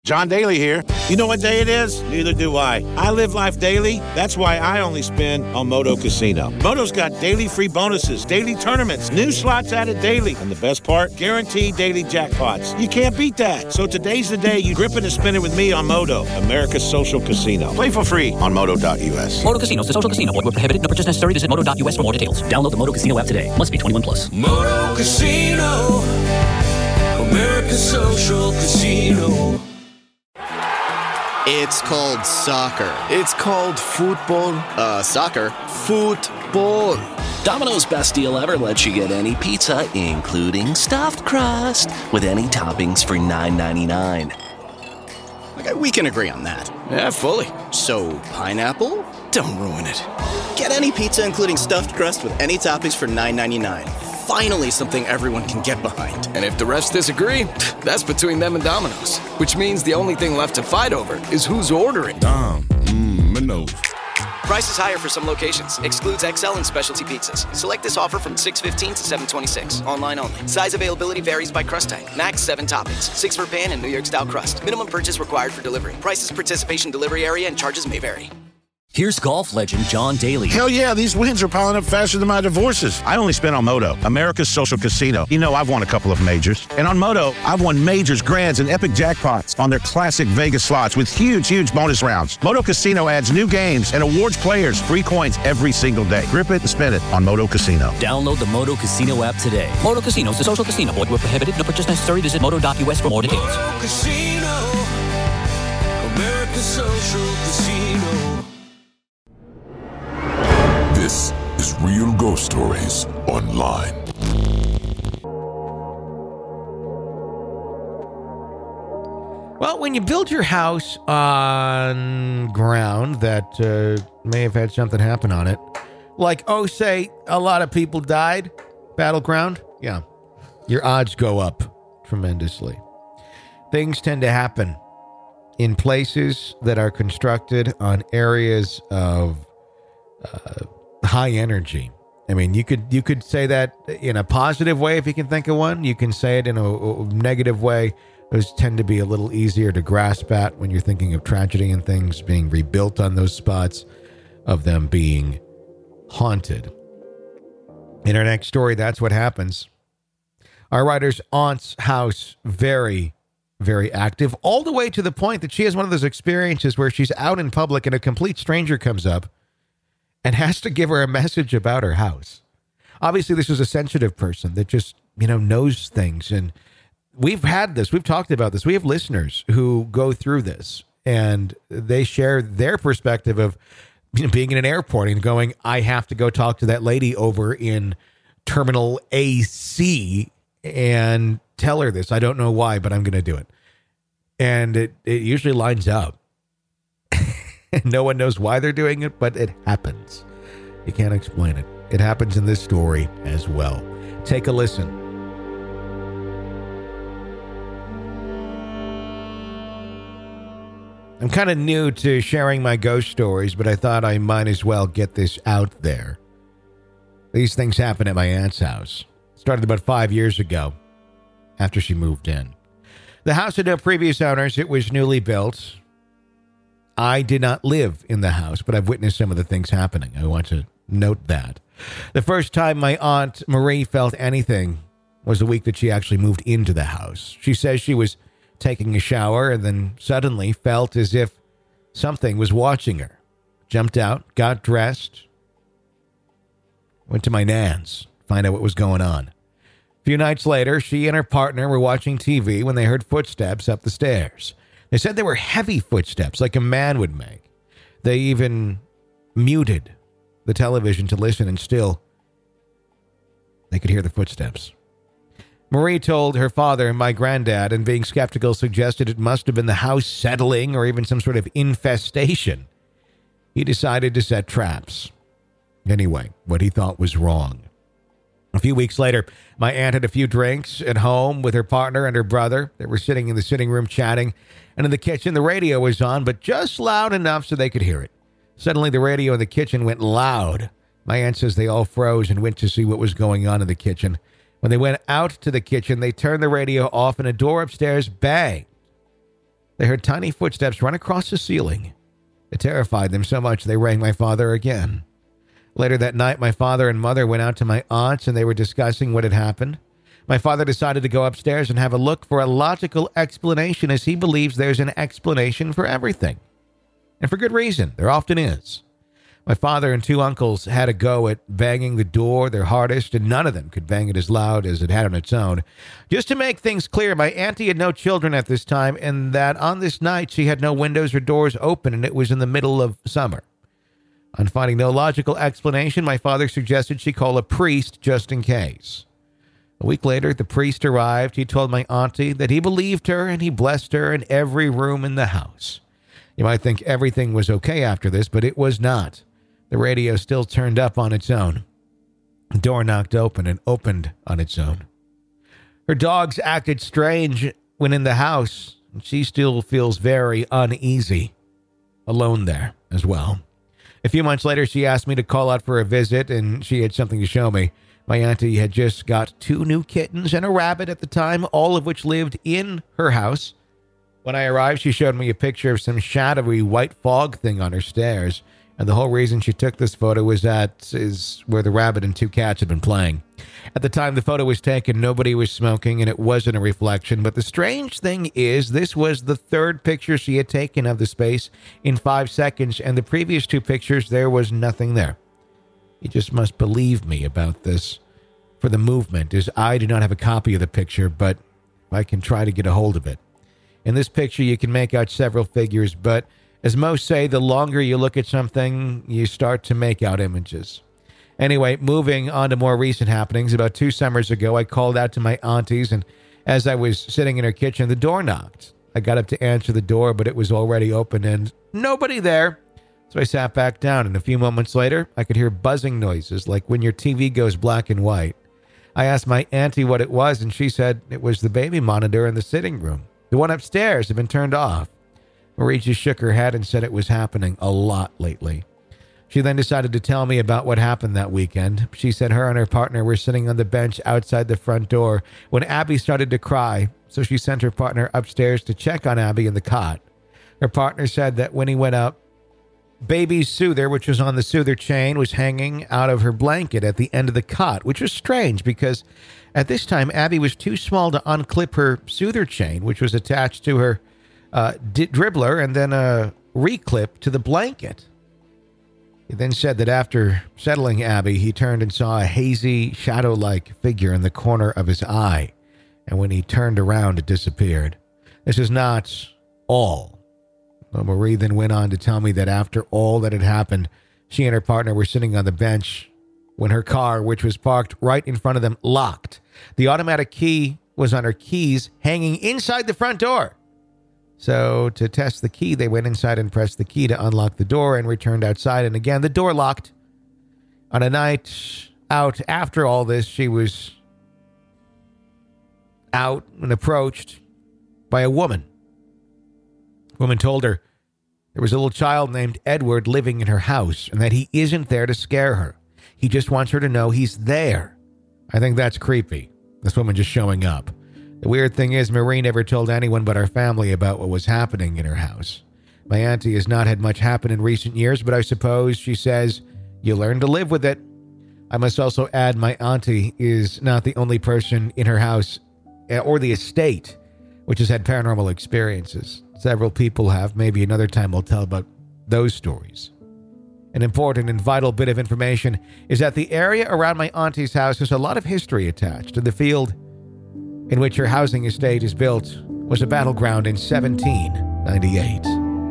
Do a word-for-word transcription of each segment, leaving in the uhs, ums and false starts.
John Daly here. You know what day it is? Neither do I. I live life daily. That's why I only spin on Moto Casino. Moto's got daily free bonuses, daily tournaments, new slots added daily. And the best part? Guaranteed daily jackpots. You can't beat that. So today's the day you grip it and spin it with me on Moto, America's social casino. Play for free on moto dot u s. Moto Casino is a social casino. Void where prohibited. No purchase necessary. Visit moto dot u s for more details. Download the Moto Casino app today. Must be twenty-one plus. Moto Casino, America's social casino. It's called soccer. It's called football. Uh, soccer. Football. Domino's best deal ever lets you get any pizza, including stuffed crust, with any toppings for nine ninety-nine. Okay, we can agree on that. Yeah, fully. So, pineapple? Don't ruin it. Get any pizza, including stuffed crust, with any toppings for nine ninety-nine. Finally, something everyone can get behind. And if the rest disagree, that's between them and Domino's. Which means the only thing left to fight over is who's ordering. Dom, mmm, Minos. Price is higher for some locations. Excludes X L and specialty pizzas. Select this offer from six fifteen to seven twenty-six. Online only. Size availability varies by crust type. Max seven toppings. Six for pan and New York style crust. Minimum purchase required for delivery. Prices, participation, delivery area, and charges may vary. Here's golf legend John Daly. Hell yeah, these wins are piling up faster than my divorces. I only spin on Moto, America's social casino. You know I've won a couple of majors. And on Moto, I've won majors, grands, and epic jackpots on their classic Vegas slots with huge, huge bonus rounds. Moto Casino adds new games and awards players free coins every single day. Grip it and spin it on Moto Casino. Download the Moto Casino app today. Moto Casino is a social casino. Void where prohibited. No purchase necessary. Visit moto dot u s for more details. Moto Casino, America's social casino. This is Real Ghost Stories Online. Well, when you build your house on ground that uh, may have had something happen on it, like, oh, say, a lot of people died, battleground, yeah, your odds go up tremendously. Things tend to happen in places that are constructed on areas of uh, high energy. I mean, you could you could say that in a positive way if you can think of one. You can say it in a, a negative way. Those tend to be a little easier to grasp at when you're thinking of tragedy and things being rebuilt on those spots, of them being haunted. In our next story, that's what happens. Our writer's aunt's house, very, very active, all the way to the point that she has one of those experiences where she's out in public and a complete stranger comes up and has to give her a message about her house. Obviously, this is a sensitive person that just, you know, knows things. And we've had this. We've talked about this. We have listeners who go through this, and they share their perspective of, you know, being in an airport and going, I have to go talk to that lady over in Terminal A C and tell her this. I don't know why, but I'm going to do it. And it, it usually lines up. No one knows why they're doing it, but it happens. You can't explain it. It happens in this story as well. Take a listen. I'm kind of new to sharing my ghost stories, but I thought I might as well get this out there. These things happen at my aunt's house. Started about five years ago, after she moved in. The house had no previous owners. It was newly built. I did not live in the house, but I've witnessed some of the things happening. I want to note that. The first time my Aunt Marie felt anything was the week that she actually moved into the house. She says she was taking a shower and then suddenly felt as if something was watching her. Jumped out, got dressed, went to my nan's, find out what was going on. A few nights later, she and her partner were watching T V when they heard footsteps up the stairs. They said they were heavy footsteps, like a man would make. They even muted the television to listen, and still, they could hear the footsteps. Marie told her father and my granddad, and being skeptical, suggested it must have been the house settling or even some sort of infestation. He decided to set traps. Anyway, what he thought was wrong. A few weeks later, my aunt had a few drinks at home with her partner and her brother. They were sitting in the sitting room chatting, and in the kitchen, the radio was on, but just loud enough so they could hear it. Suddenly, the radio in the kitchen went loud. My aunt says they all froze and went to see what was going on in the kitchen. When they went out to the kitchen, they turned the radio off and a door upstairs banged. They heard tiny footsteps run across the ceiling. It terrified them so much they rang my father again. Later that night, my father and mother went out to my aunt's and they were discussing what had happened. My father decided to go upstairs and have a look for a logical explanation, as he believes there's an explanation for everything. And for good reason. There often is. My father and two uncles had a go at banging the door their hardest, and none of them could bang it as loud as it had on its own. Just to make things clear, my auntie had no children at this time, and that on this night she had no windows or doors open, and it was in the middle of summer. On finding no logical explanation, my father suggested she call a priest just in case. A week later, the priest arrived. He told my auntie that he believed her, and he blessed her in every room in the house. You might think everything was okay after this, but it was not. The radio still turned up on its own. The door knocked open and opened on its own. Her dogs acted strange when in the house, and she still feels very uneasy alone there as well. A few months later, she asked me to call out for a visit, and she had something to show me. My auntie had just got two new kittens and a rabbit at the time, all of which lived in her house. When I arrived, she showed me a picture of some shadowy white fog thing on her stairs. And the whole reason she took this photo was that is where the rabbit and two cats had been playing. At the time the photo was taken, nobody was smoking, and it wasn't a reflection. But the strange thing is, this was the third picture she had taken of the space in five seconds, and the previous two pictures, there was nothing there. You just must believe me about this for the movement, as I do not have a copy of the picture, but I can try to get a hold of it. In this picture, you can make out several figures, but as most say, the longer you look at something, you start to make out images. Anyway, moving on to more recent happenings. About two summers ago, I called out to my aunties, and as I was sitting in her kitchen, the door knocked. I got up to answer the door, but it was already open and nobody there. So I sat back down, and a few moments later, I could hear buzzing noises, like when your T V goes black and white. I asked my auntie what it was, and she said it was the baby monitor in the sitting room. The one upstairs had been turned off. Marie just shook her head and said it was happening a lot lately. She then decided to tell me about what happened that weekend. She said her and her partner were sitting on the bench outside the front door when Abby started to cry, so she sent her partner upstairs to check on Abby in the cot. Her partner said that when he went up, baby's soother, which was on the soother chain, was hanging out of her blanket at the end of the cot, which was strange because at this time, Abby was too small to unclip her soother chain, which was attached to her Uh, d- dribbler and then a reclip to the blanket. He then said that after settling Abby, he turned and saw a hazy, shadow-like figure in the corner of his eye, and when he turned around, it disappeared. This is not all. Well, Marie then went on to tell me that after all that had happened, she and her partner were sitting on the bench when her car, which was parked right in front of them, locked. The automatic key was on her keys hanging inside the front door. So to test the key, they went inside and pressed the key to unlock the door and returned outside. And again, the door locked. On a night out after all this, she was out and approached by a woman. The woman told her there was a little child named Edward living in her house and that he isn't there to scare her. He just wants her to know he's there. I think that's creepy. This woman just showing up. The weird thing is, Marie never told anyone but our family about what was happening in her house. My auntie has not had much happen in recent years, but I suppose, she says, you learn to live with it. I must also add my auntie is not the only person in her house or the estate which has had paranormal experiences. Several people have. Maybe another time I'll tell about those stories. An important and vital bit of information is that the area around my auntie's house has a lot of history attached, and the field in which her housing estate is built was a battleground in seventeen ninety-eight.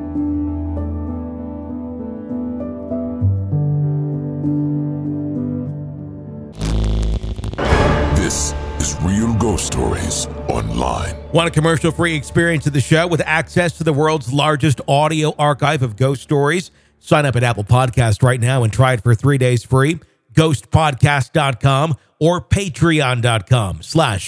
This is Real Ghost Stories Online. Want a commercial-free experience of the show with access to the world's largest audio archive of ghost stories? Sign up at Apple Podcast right now and try it for three days free. ghost podcast dot com or patreon dot com slash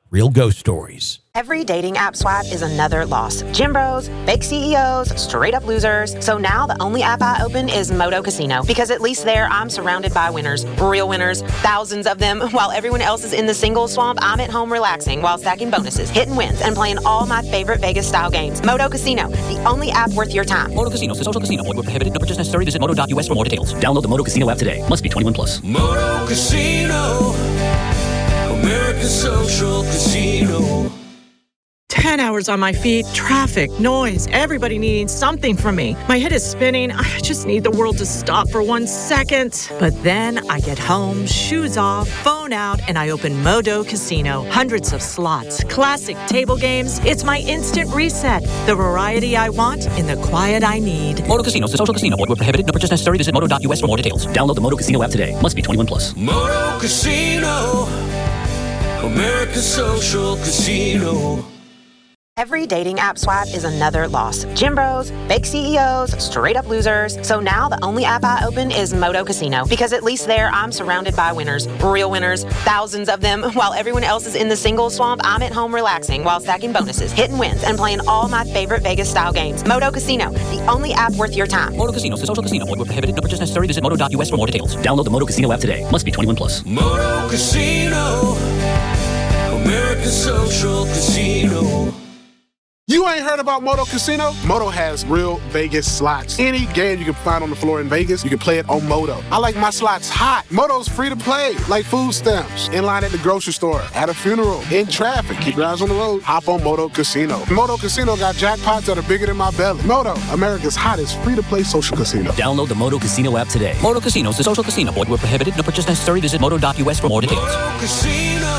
Real ghost stories. Every dating app swipe is another loss. Gym bros, fake C E Os, straight up losers. So now the only app I open is Moto Casino, because at least there I'm surrounded by winners, real winners, thousands of them. While everyone else is in the single swamp, I'm at home relaxing while stacking bonuses, hitting wins, and playing all my favorite Vegas style games. Moto Casino, the only app worth your time. Moto Casino is a social casino. Void where prohibited. No purchase necessary. Visit moto dot U S for more details. Download the Moto Casino app today. Must be twenty-one plus. Moto Casino, America's social casino. Ten hours on my feet, traffic, noise, everybody needing something from me. My head is spinning. I just need the world to stop for one second. But then I get home, shoes off, phone out, and I open Moto Casino. Hundreds of slots, classic table games. It's my instant reset. The variety I want in the quiet I need. Moto Casino is a social casino. Void where prohibited. No purchase necessary. Visit moto dot U S for more details. Download the Moto Casino app today. Must be twenty-one plus. Moto Casino, America's social casino. Every dating app swipe is another loss. Gym bros, fake C E Os, straight up losers. So now the only app I open is Moto Casino, because at least there I'm surrounded by winners, real winners, thousands of them. While everyone else is in the single swamp, I'm at home relaxing while stacking bonuses, hitting wins, and playing all my favorite Vegas style games. Moto Casino, the only app worth your time. Moto Casino is a social casino. Void where prohibited. No purchase necessary. Visit moto dot U S for more details. Download the Moto Casino app today. Must be twenty-one plus. Moto Casino, America's social casino. You ain't heard about Moto Casino? Moto has real Vegas slots. Any game you can find on the floor in Vegas, you can play it on Moto. I like my slots hot. Moto's free to play, like food stamps, in line at the grocery store, at a funeral, in traffic. Keep your eyes on the road. Hop on Moto Casino. Moto Casino got jackpots that are bigger than my belly. Moto, America's hottest free-to-play social casino. Download the Moto Casino app today. Moto Casino is a social casino. Void where prohibited. No purchase necessary. Visit moto dot U S for more details. Moto Casino,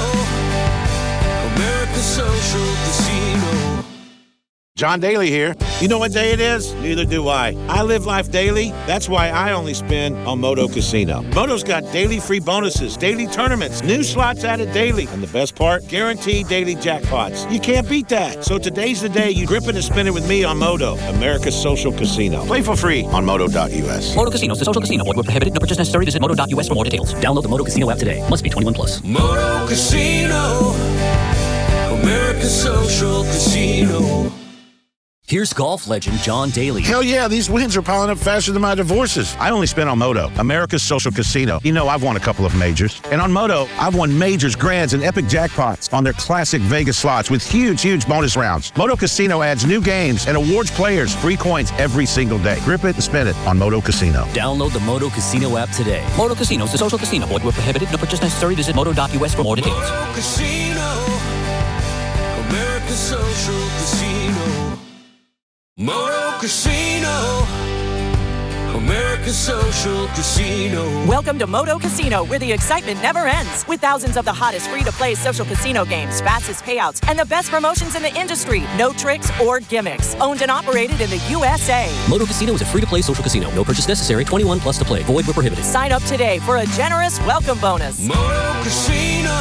America's social casino. John Daly here. You know what day it is? Neither do I. I live life daily. That's why I only spin on Moto Casino. Moto's got daily free bonuses, daily tournaments, new slots added daily, and the best part, guaranteed daily jackpots. You can't beat that. So today's the day you grip it and spin it with me on Moto, America's social casino. Play for free on moto dot U S. Moto Casino is a social casino. Void where prohibited. No purchase necessary. Visit moto dot U S for more details. Download the Moto Casino app today. Must be twenty-one plus. Moto Casino, America's social casino. Here's golf legend John Daly. Hell yeah, these wins are piling up faster than my divorces. I only spin on Moto, America's social casino. You know, I've won a couple of majors. And on Moto, I've won majors, grands, and epic jackpots on their classic Vegas slots with huge, huge bonus rounds. Moto Casino adds new games and awards players free coins every single day. Grip it and spin it on Moto Casino. Download the Moto Casino app today. Moto Casino is a social casino. Void where prohibited. No purchase necessary. Visit moto dot U S for more details. Moto Casino, America's social casino. Moto Casino, America's social casino. Welcome to Moto Casino, where the excitement never ends. With thousands of the hottest free-to-play social casino games, fastest payouts, and the best promotions in the industry. No tricks or gimmicks. Owned and operated in the U S A. Moto Casino is a free-to-play social casino. No purchase necessary. twenty-one plus to play. Void where prohibited. Sign up today for a generous welcome bonus. Moto Casino,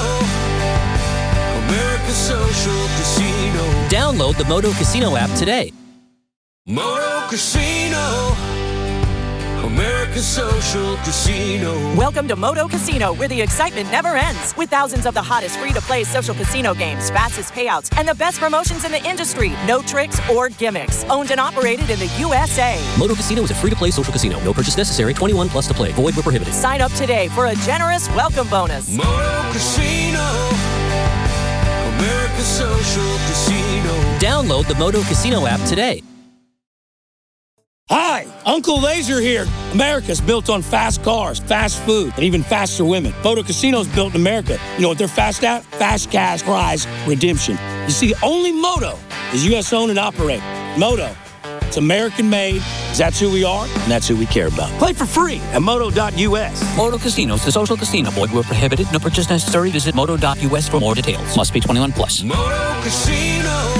America's social casino. Download the Moto Casino app today. Moto Casino, America's social casino. Welcome to Moto Casino, where the excitement never ends. With thousands of the hottest free-to-play social casino games, fastest payouts, and the best promotions in the industry. No tricks or gimmicks. Owned and operated in the U S A. Moto Casino is a free-to-play social casino. No purchase necessary. twenty-one plus to play. Void where prohibited. Sign up today for a generous welcome bonus. Moto Casino, America's social casino. Download the Moto Casino app today. Hi, Uncle Laser here. America's built on fast cars, fast food, and even faster women. Moto Casino's built in America. You know what they're fast at? Fast cash prize redemption. You see, only Moto is U S owned and operated. Moto, it's American made. That's who we are, and that's who we care about. Play for free at moto dot U S. Moto Casino is a social casino. Void where prohibited. No purchase necessary. Visit moto dot U S for more details. Must be twenty-one plus. Moto Casino,